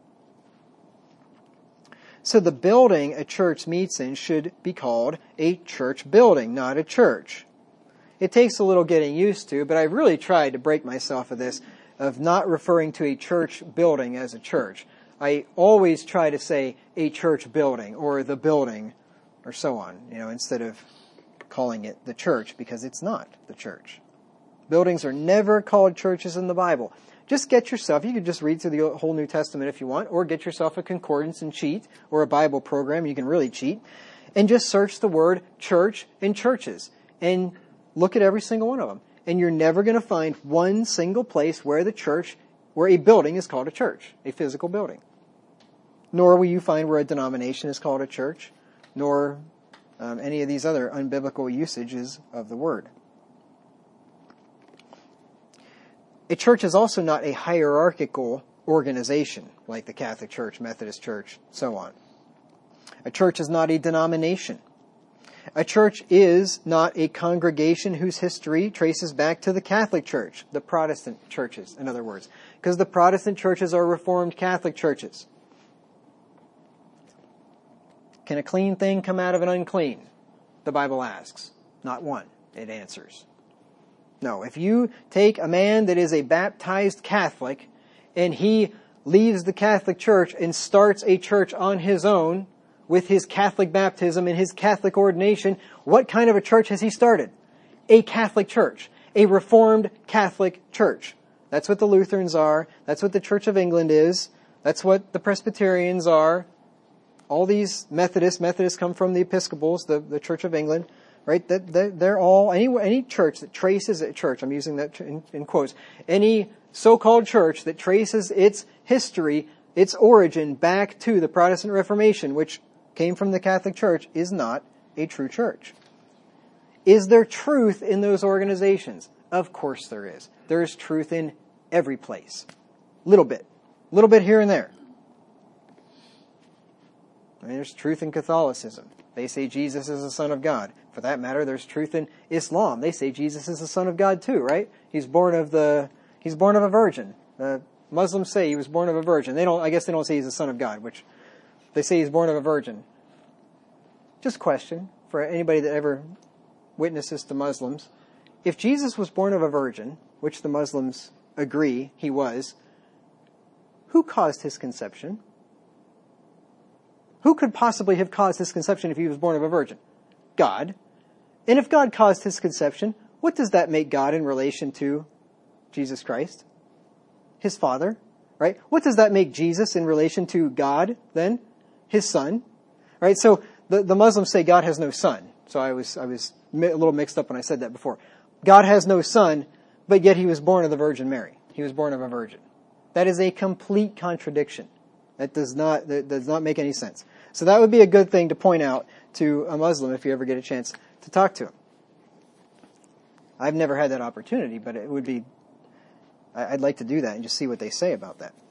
So the building a church meets in should be called a church building, not a church. It takes a little getting used to, but I've really tried to break myself of this, of not referring to a church building as a church. I always try to say a church building or the building or so on, you know, instead of calling it the church, because it's not the church. Buildings are never called churches in the Bible. Just get yourself, you could just read through the whole New Testament if you want, or get yourself a concordance and cheat, or a Bible program, you can really cheat, and just search the word church and churches, and look at every single one of them. And you're never going to find one single place where the church, where a building is called a church, a physical building. Nor will you find where a denomination is called a church, nor um, any of these other unbiblical usages of the word. A church is also not a hierarchical organization like the Catholic Church, Methodist Church, so on. A church is not a denomination. A church is not a congregation whose history traces back to the Catholic Church, the Protestant churches, in other words, because the Protestant churches are Reformed Catholic churches. Can a clean thing come out of an unclean? The Bible asks. Not one. It answers. No, if you take a man that is a baptized Catholic and he leaves the Catholic Church and starts a church on his own with his Catholic baptism and his Catholic ordination, what kind of a church has he started? A Catholic church. A Reformed Catholic church. That's what the Lutherans are. That's what the Church of England is. That's what the Presbyterians are. All these Methodists, Methodists come from the Episcopals, the, the Church of England. Right? That they're all, any, any church that traces a church, I'm using that in, in quotes, any so-called church that traces its history, its origin back to the Protestant Reformation, which came from the Catholic Church, is not a true church. Is there truth in those organizations? Of course there is. There is truth in every place. Little bit. Little bit here and there. I mean, there's truth in Catholicism. They say Jesus is the Son of God. For that matter, there's truth in Islam. They say Jesus is the Son of God too, right? He's born of the, he's born of a virgin. The Muslims say he was born of a virgin. They don't, I guess they don't say he's the Son of God, which they say he's born of a virgin. Just question for anybody that ever witnesses to Muslims. If Jesus was born of a virgin, which the Muslims agree he was, who caused his conception? Who could possibly have caused his conception if he was born of a virgin? God. And if God caused his conception, what does that make God in relation to Jesus Christ? His Father, right? What does that make Jesus in relation to God then? His Son, right? So the, the Muslims say God has no son. So I was, I was a little mixed up when I said that before. God has no son, but yet he was born of the Virgin Mary. He was born of a virgin. That is a complete contradiction. That does not, that does not make any sense. So that would be a good thing to point out to a Muslim if you ever get a chance to talk to him. I've never had that opportunity, but it would be, I'd like to do that and just see what they say about that.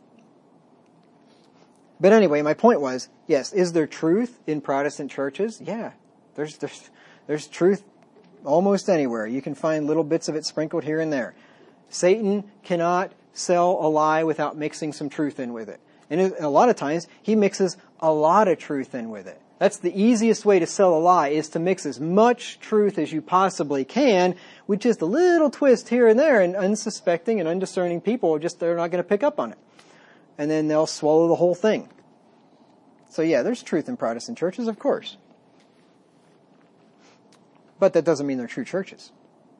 But anyway, my point was, yes, is there truth in Protestant churches? Yeah, there's, there's, there's truth almost anywhere. You can find little bits of it sprinkled here and there. Satan cannot sell a lie without mixing some truth in with it. And a lot of times, he mixes a lot of truth in with it. That's the easiest way to sell a lie, is to mix as much truth as you possibly can with just a little twist here and there, and unsuspecting and undiscerning people, just they're not going to pick up on it. And then they'll swallow the whole thing. So yeah, there's truth in Protestant churches, of course. But that doesn't mean they're true churches.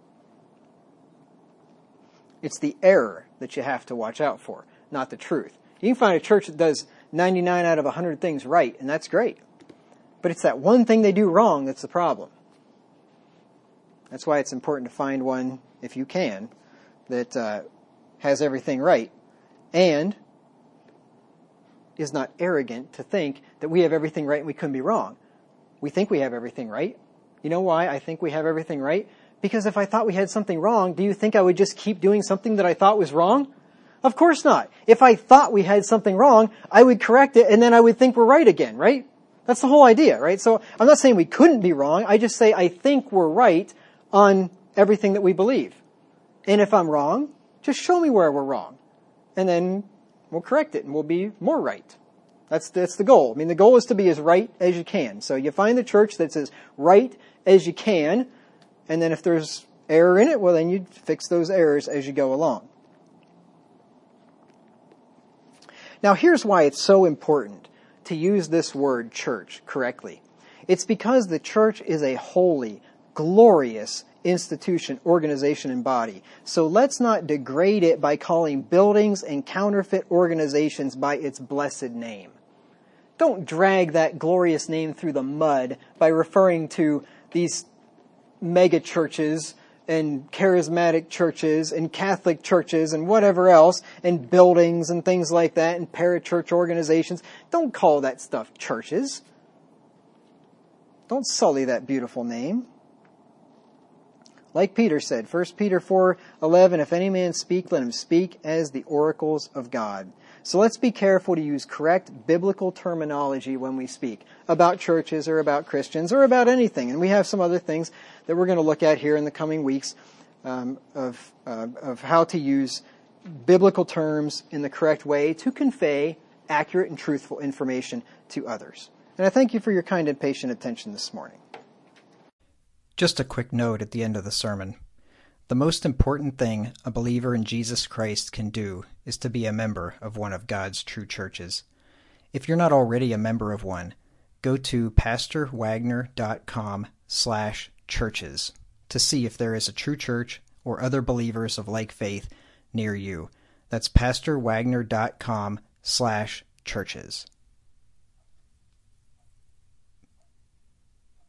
It's the error that you have to watch out for, not the truth. You can find a church that does ninety-nine out of one hundred things right, and that's great. But it's that one thing they do wrong that's the problem. That's why it's important to find one, if you can, that uh, has everything right and is not arrogant to think that we have everything right and we couldn't be wrong. We think we have everything right. You know why I think we have everything right? Because if I thought we had something wrong, do you think I would just keep doing something that I thought was wrong? Of course not. If I thought we had something wrong, I would correct it and then I would think we're right again, right? That's the whole idea, right? So I'm not saying we couldn't be wrong. I just say I think we're right on everything that we believe. And if I'm wrong, just show me where we're wrong. And then we'll correct it and we'll be more right. That's, that's the goal. I mean, the goal is to be as right as you can. So you find the church that's as right as you can. And then if there's error in it, well, then you fix those errors as you go along. Now, here's why it's so important to use this word church correctly. It's because the church is a holy, glorious institution, organization, and body. So let's not degrade it by calling buildings and counterfeit organizations by its blessed name. Don't drag that glorious name through the mud by referring to these mega churches and charismatic churches and Catholic churches and whatever else, and buildings and things like that, and parachurch organizations. Don't call that stuff churches. Don't sully that beautiful name. Like Peter said, First Peter four eleven, if any man speak, let him speak as the oracles of God. So let's be careful to use correct biblical terminology when we speak about churches or about Christians or about anything. And we have some other things that we're going to look at here in the coming weeks um, of, uh, of how to use biblical terms in the correct way to convey accurate and truthful information to others. And I thank you for your kind and patient attention this morning. Just a quick note at the end of the sermon. The most important thing a believer in Jesus Christ can do is to be a member of one of God's true churches. If you're not already a member of one, go to pastorwagner.com slash churches to see if there is a true church or other believers of like faith near you. That's pastorwagner.com slash churches.